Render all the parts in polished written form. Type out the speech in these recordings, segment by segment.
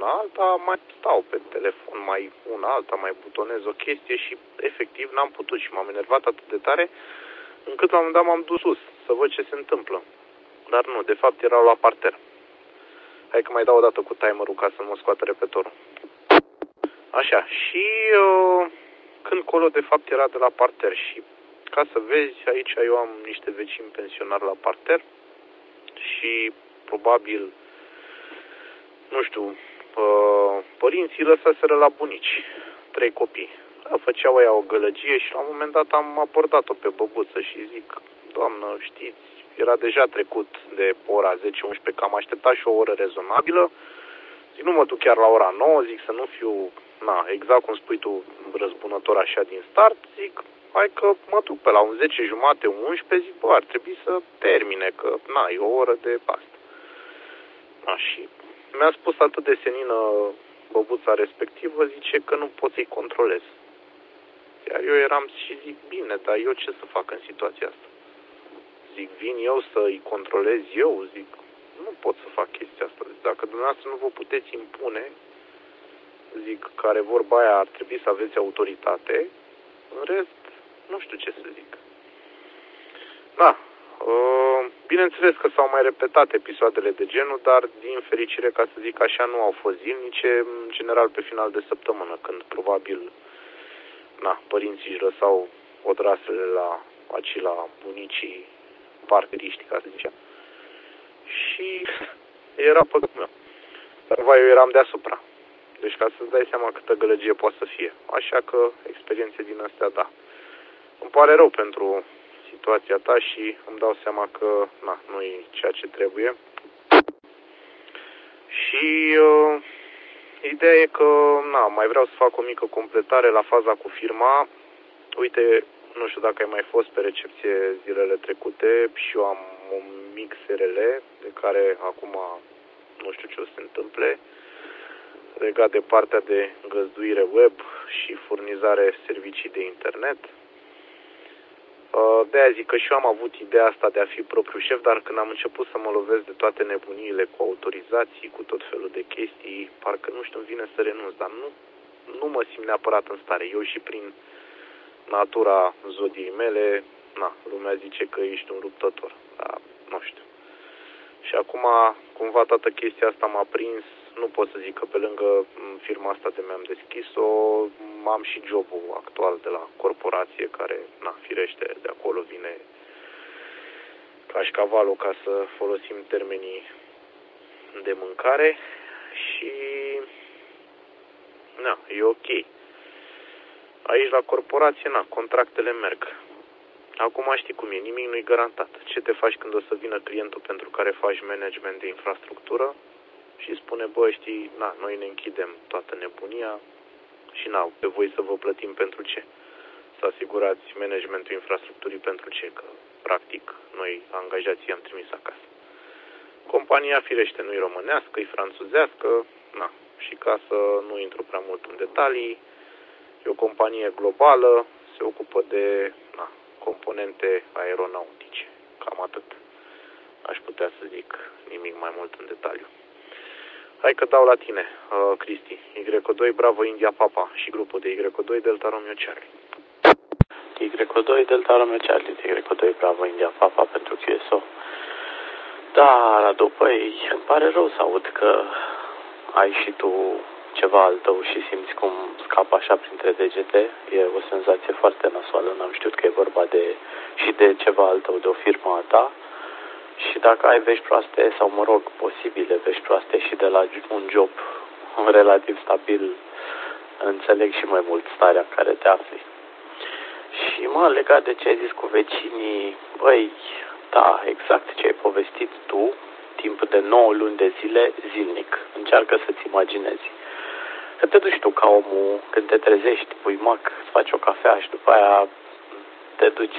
una alta, mai stau pe telefon, mai una alta, mai butonez o chestie și efectiv n-am putut și m-am enervat atât de tare încât la un moment dat m-am dus sus să văd ce se întâmplă. Dar nu, de fapt erau la parter. Hai că mai dau o dată cu timerul ca să mă scoată repetorul. Așa, și când colo de fapt era de la parter și ca să vezi, aici eu am niște vecini pensionari la parter și probabil, nu știu, părinții lăsaseră la bunici 3 copii. Făceau ea o gălăgie și la un moment dat am abordat-o pe băbuță și zic, doamnă, știți, era deja trecut de ora 10-11, că am așteptat și o oră rezonabilă. Zic, nu mă duc chiar la ora 9, zic să nu fiu, exact cum spui tu, răzbunător așa din start, zic, hai că mă duc pe la un 10 jumate, 11, zic, bă, ar trebui să termine, că, e o oră de asta. Și mi-a spus atât de senină băbuța respectivă, zice că nu pot să-i controlez. Iar eu eram și zic, bine, dar eu ce să fac în situația asta? Zic, vin eu să-i controlez eu? Zic, nu pot să fac chestia asta. Zic, dacă dumneavoastră nu vă puteți impune, zic, care vorba aia ar trebui să aveți autoritate, în rest, nu știu ce să zic. Bineînțeles că s-au mai repetat episoadele de genul, dar din fericire, ca să zic așa, nu au fost zilnice, în general pe final de săptămână, când probabil părinții își lăsau odrasele la bunicii parteriști, ca să zic așa. Și era păcatul meu. Dar eu eram deasupra. Deci ca să-ți dai seama câtă gălăgie poate să fie. Așa că experiențe din astea, da. Îmi pare rău pentru situația ta și îmi dau seama că nu e ceea ce trebuie. Și ideea e că mai vreau să fac o mică completare la faza cu firma. Uite, nu știu dacă ai mai fost pe recepție zilele trecute și eu am un mic SRL de care acum nu știu ce o să se întâmple, legat de partea de găzduire web și furnizare servicii de internet. De-aia zic că și eu am avut ideea asta de a fi propriu șef, dar când am început să mă lovesc de toate nebuniile cu autorizații, cu tot felul de chestii, parcă nu știu, îmi vine să renunț, dar nu mă simt neapărat în stare. Eu și prin natura zodiei mele, lumea zice că ești un luptător, dar nu știu. Și acum, cumva, toată chestia asta m-a prins, nu pot să zic că pe lângă firma asta de mi-am deschis-o, am și jobul actual de la corporație, care, firește, de acolo vine cașcavalul, ca să folosim termenii de mâncare și, e ok. Aici, la corporație, contractele merg. Acum știi cum e, nimic nu e garantat. Ce te faci când o să vină clientul pentru care faci management de infrastructură și spune, bă, știi, noi ne închidem toată nebunia și pe voi să vă plătim pentru ce? Să asigurați managementul infrastructurii pentru ce? Că, practic, noi angajații am trimis acasă. Compania, firește, nu e românească, e franțuzească, și ca să nu intru prea mult în detalii, e o companie globală, se ocupă de, componente aeronautice. Cam atât. Aș putea să zic nimic mai mult în detaliu. Hai că dau la tine, Cristi. Y2 Bravo India Papa și grupul de Y2 Delta Romeo Charlie. Y2 Delta Romeo Charlie, Y2 Bravo India Papa pentru QSO. Da, Radu, îmi pare rău să aud că ai și tu ceva al tău și simți cum scapă așa printre degete. E o senzație foarte nasoală, n-am știut că e vorba de ceva al tău, de o firmă a ta. Și dacă ai vești proaste, sau posibile vești proaste și de la un job relativ stabil, înțeleg și mai mult starea în care te afli. Și legat de ce ai zis cu vecinii, da, exact ce ai povestit tu, timp de 9 luni de zile, zilnic. Încearcă să-ți imaginezi. Că te duci tu ca omul, când te trezești, pui mac, îți faci o cafea și după aia te duci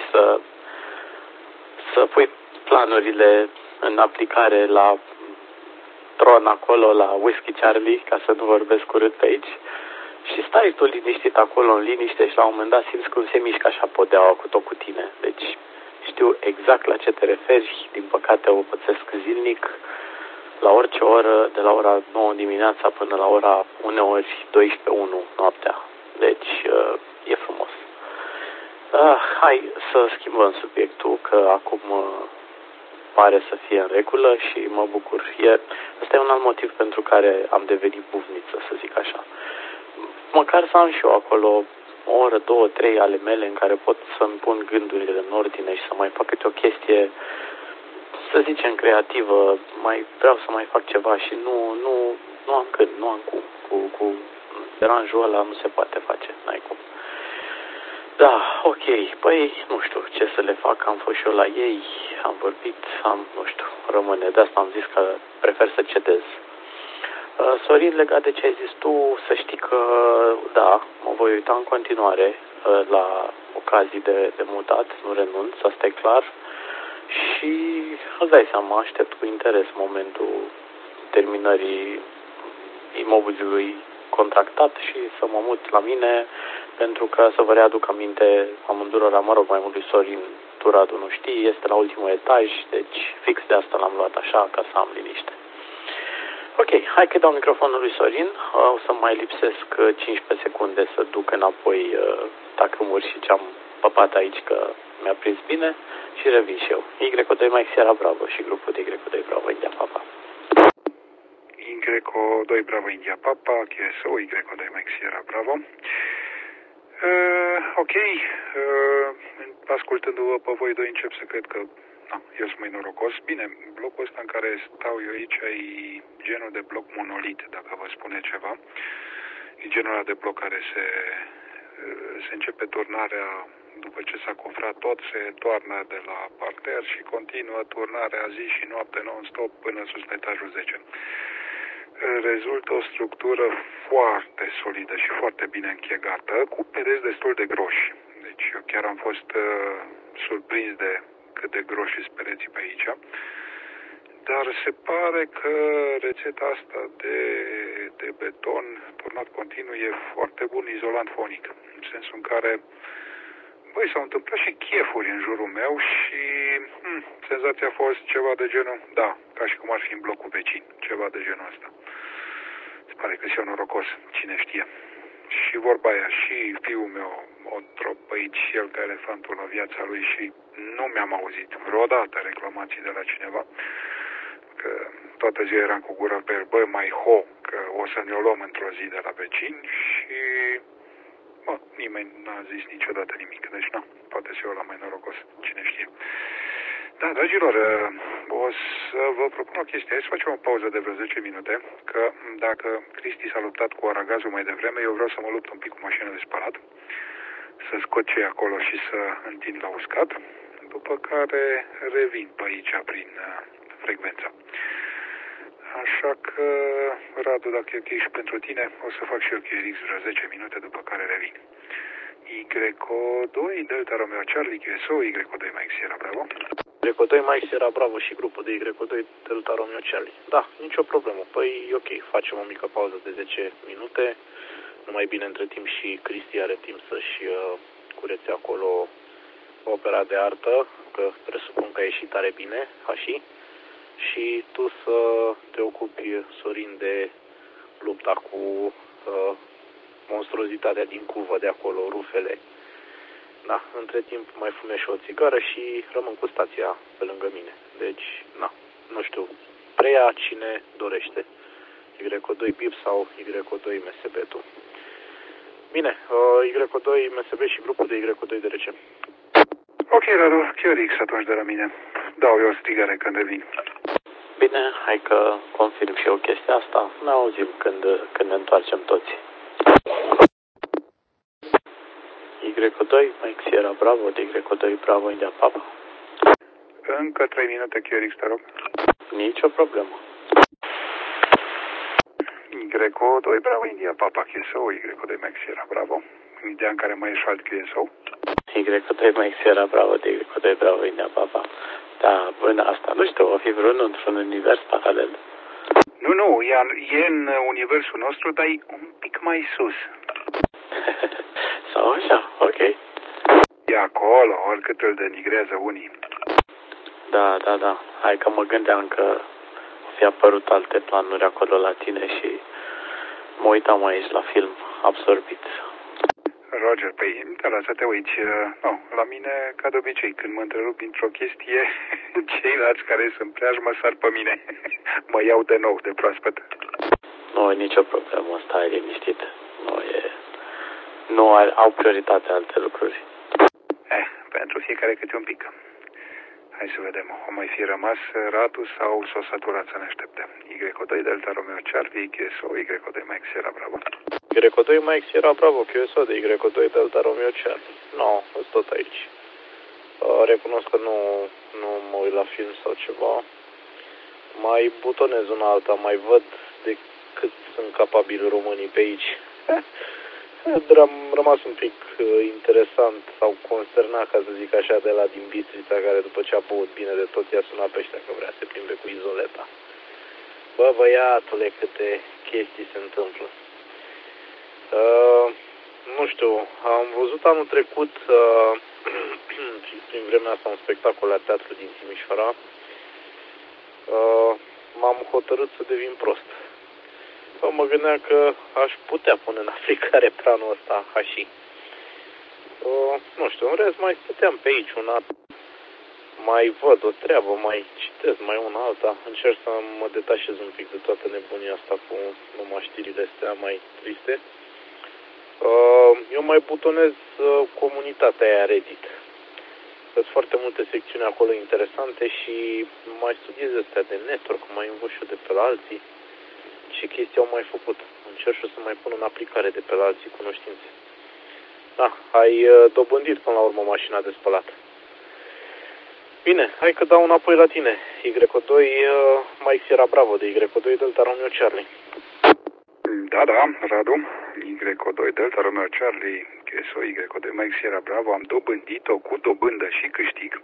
să pui planurile în aplicare la tron acolo, la Whisky Charlie, ca să nu vorbesc urât pe aici. Și stai tu liniștit acolo în liniște și la un moment dat simți cum se mișcă așa podeaua cu tot cu tine. Deci știu exact la ce te referi, din păcate o pățesc zilnic. la orice oră, de la ora 9 dimineața până la ora uneori 12-1 noaptea. Deci e frumos. Hai să schimbăm subiectul, că acum pare să fie în regulă și mă bucur. Ăsta e un alt motiv pentru care am devenit buvniță, să zic așa. Măcar să am și eu acolo o oră, 2, 3 ale mele în care pot să-mi pun gândurile în ordine și să mai fac câte o chestie, să zicem, creativă. Mai vreau să mai fac ceva și nu am când, nu am cum. Cu deranjul ăla nu se poate face, n-ai cum. Da, ok, păi nu știu ce să le fac, am fost și eu la ei, am vorbit, nu știu, rămâne, de asta am zis că prefer să cedez. Sorin, legat de ce ai zis tu, să știi că, da, mă voi uita în continuare la ocazii de mutat, nu renunț, asta e clar. Și îți dai seama, aștept cu interes momentul terminării imobilului contractat și să mă mut la mine, pentru că, să vă readuc aminte amândurora, mă rog, mai mult lui Sorin, tu, Radu, nu știi, este la ultimul etaj, deci fix de asta l-am luat așa, ca să am liniște. Ok, hai că dau microfonul lui Sorin, o să mai lipsesc 15 secunde să duc înapoi tacâmuri și ce-am păpat aici, că mi-a prins bine, și revin și eu. Y2 Mike Sierra Bravo și grupul de Y2 Bravo India Papa. Y2 Bravo India Papa, QSO, Y2 Mike Sierra Bravo. Ok, ascultându-vă pe voi doi încep să cred că eu sunt mai norocos. Bine, blocul ăsta în care stau eu aici e genul de bloc monolit, dacă vă spune ceva. E genul ăla de bloc care se începe turnarea după ce s-a cufrat tot, se toarnă de la parter și continuă turnarea zi și noapte non-stop până sus la etajul 10. Rezultă o structură foarte solidă și foarte bine închegată, cu pereți destul de groși. Deci eu chiar am fost surprins de cât de groși sunt pereții pe aici. Dar se pare că rețeta asta de beton turnat continuu e foarte bun izolant fonic. În sensul în care s-au întâmplat și chefuri în jurul meu și senzația a fost ceva de genul, da, ca și cum ar fi în blocul vecin, ceva de genul ăsta. Se pare că și-eu norocos, cine știe. Și vorba aia, și fiul meu o tropăit și el ca elefantul la viața lui și nu mi-am auzit vreodată reclamații de la cineva, că toată ziua eram cu gura pe el, mai ho, că o să ne-o luăm într-o zi de la vecini și nimeni n-a zis niciodată nimic, deci poate să eu la mai norocos, cine știe. Da, dragilor, o să vă propun o chestie. Hai să facem o pauză de vreo 10 minute, că dacă Cristi s-a luptat cu aragazul mai devreme, eu vreau să mă lupt un pic cu mașina de spălat, să scot ce acolo și să întind la uscat, după care revin pe aici prin frecvența. Așa că, Radu, dacă e ok și pentru tine, o să fac și eu QRX vreo 10 minute, după care revin. Y2 Delta Romeo Charlie QSO, Y2 Mike Sierra Bravo. Y2 Mike Sierra Bravo și grupul de Y2 Delta Romeo Charlie. Da, nicio problemă. Păi, ok, facem o mică pauză de 10 minute. Numai bine, între timp și Cristi are timp să-și curețe acolo opera de artă, că presupun că a ieșit tare bine, și tu să te ocupi, Sorin, de lupta cu monstruozitatea din cuvă de acolo, rufele. Da, între timp mai fume și o țigară și rămân cu stația pe lângă mine. Deci, nu știu, preia cine dorește. Y2 BIP sau Y2 MSB tu. Bine, Y2 MSB și grupul de Y2 DRC. Ok, Radu, QRX atunci de la mine. Dau eu o strigare când revin. Bine, hai că confirm și eu chestia asta. Ne auzim când ne întoarcem toți. Y2 Mike Sierra Bravo de Y2 Bravo India Papa. Încă 3 minute QRX, te rog. Nicio problemă. Y2 Bravo India Papa QSO, Y2 Mike Sierra Bravo. Ideea în care mai e și alt QSO. Y2 Mike Sierra Bravo de Y2 Bravo India Papa. Da, bun, asta nu știu, o fi vreunul într-un univers paralel. Nu, e în universul nostru, dar e un pic mai sus. Sau așa, ok. E acolo, oricât îl denigrează unii. Da. Hai că mă gândeam că o fi fi apărut alte planuri acolo la tine și mă uitam aici la film, absorbit. Roger, păi, da, la să te uiți. No, la mine, ca de obicei, când mă întrerup dintr-o chestie, ceilalți care sunt preajmă sar pe mine. Mă iau de nou, de proaspăt. Nu e nicio problemă, stai liniștit. Nu au prioritate alte lucruri. Pentru fiecare câte un pic. Hai să vedem. O mai fi rămas Radu sau s-o săturat să ne așteptăm? Y2 Delta Romeo Charlie, QSO, Y2 Mike Sierra Bravo. Y2 Mike Sierra Bravo, QSO de Y2 Delta Romeo Charlie. Nu, sunt tot aici. Recunosc că nu mă uit la film sau ceva. Mai butonez una alta, mai văd de cât sunt capabili românii pe aici. Am rămas un pic interesant sau consternat, ca să zic așa, de la din Bistrița, care după ce a băut bine de tot i-a sunat pe ăștia că vrea să se plimbe cu izoleta. Bă, băiatule, câte chestii se întâmplă. Nu știu, am văzut anul trecut, prin vremea asta, un spectacol la teatru din Timișoara. M-am hotărât să devin prost. Mă gândeam că aș putea pune în aplicare planul ăsta hași. Nu știu, în rest mai stăteam pe aici un an. Mai văd o treabă, mai citesc, mai una alta. Încerc să mă detașez un pic de toată nebunia asta cu numai știrile astea mai triste. Eu mai butonez comunitatea aia Reddit. Sunt foarte multe secțiuni acolo interesante și mai studiez astea de network, mai învăț și eu de pe la alții. Ce chestii au mai făcut. Încerc și să mai pun în aplicare de pe la alții cunoștințe. Da, ai dobândit până la urmă mașina de spălat. Bine, hai că dau înapoi la tine. Y2 Mike Sierra Bravo de Y2 Delta Romeo Charlie. Da, Radu. Y2 Delta Romeo Charlie, QSO, Y2 Mike Sierra Bravo. Am dobândit-o cu dobândă și câștig.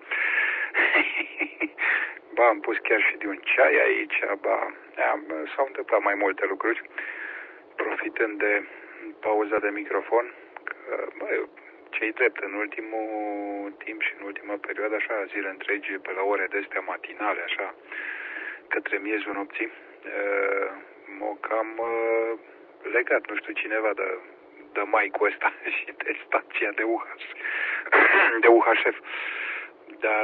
Ba, am pus chiar și de un ceai aici, s-au întâmplat mai multe lucruri, profitând de pauza de microfon, că, ce-i drept, în ultimul timp și în ultima perioadă, așa, zile întregi, pe la ore de-astea matinale, așa, către miezul nopții, m-o cam legat, nu știu cineva, de maicul ăsta și de stația de UHF, dar...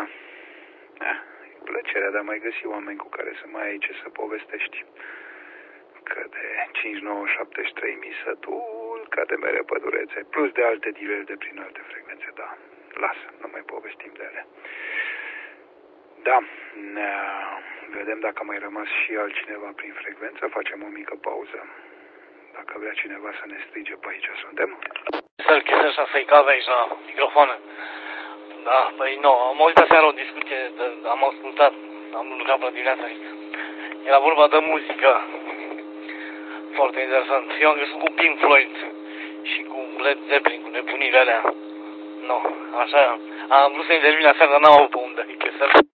plăcerea de a mai găsi oameni cu care să mai ai ce să povestești. Că de 5973 sătul, ca de mere pădurețe, plus de alte dileri de prin alte frecvențe, da. Lasă, nu mai povestim de ele. Da, vedem dacă mai rămas și altcineva prin frecvență, facem o mică pauză. Dacă vrea cineva să ne strige pe aici, suntem? Să-l să-i cave aici la microfoane. Da, păi nu, am auzit aseară o discuție, am ascultat, am lucrat până dimineața aici. Era vorba de muzică. Foarte interesant. Eu am găsit cu Pink Floyd și cu Led Zeppelin, cu nebunile alea. Nu, așa, am vrut să intervin aseară, dar n-am avut pe unde.